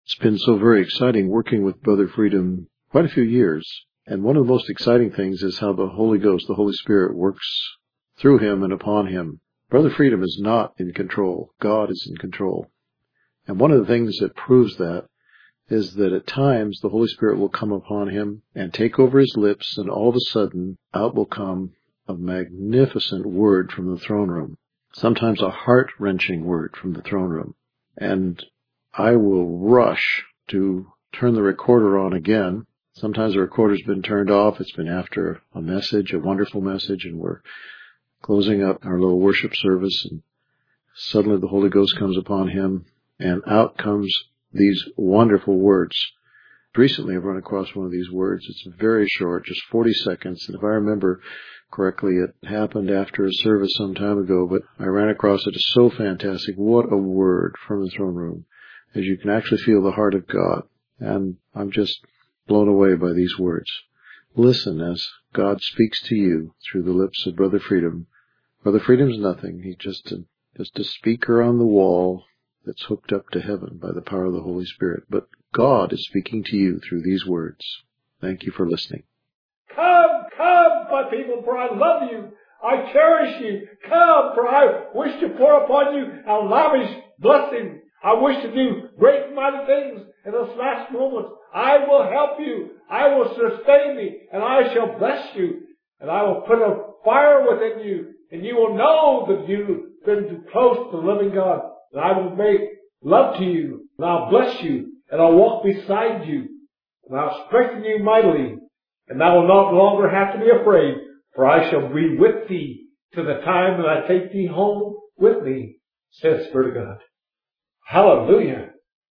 It's been so very exciting working with Brother Freedom quite a few years. And one of the most exciting things is how the Holy Ghost, the Holy Spirit, works through him and upon him. Brother Freedom is not in control. God is in control. And one of the things that proves that is that at times the Holy Spirit will come upon him and take over his lips, and all of a sudden out will come a magnificent word from the throne room. Sometimes a heart-wrenching word from the throne room. And I will rush to turn the recorder on again. Sometimes the recorder's been turned off. It's been after a message, a wonderful message, and we're closing up our little worship service, and suddenly the Holy Ghost comes upon him, and out comes these wonderful words. Recently I've run across one of these words. It's very short, just 40 seconds, and if I remember correctly, it happened after a service some time ago, but I ran across it. It's so fantastic. What a word from the throne room, as you can actually feel the heart of God. And I'm just blown away by these words. Listen as God speaks to you through the lips of Brother Freedom. Brother Freedom's nothing. He's just a speaker on the wall that's hooked up to heaven by the power of the Holy Spirit. But God is speaking to you through these words. Thank you for listening. Come, my people, for I love you. I cherish you. Come, for I wish to pour upon you a lavish blessing. I wish to do great mighty things in this last moment. I will help you. I will sustain you, and I shall bless you. And I will put a fire within you, and you will know that you've been too close to the living God. And I will make love to you, and I'll bless you, and I'll walk beside you, and I'll strengthen you mightily. And thou will not longer have to be afraid, for I shall be with thee to the time that I take thee home with me, says the Spirit of God. Hallelujah.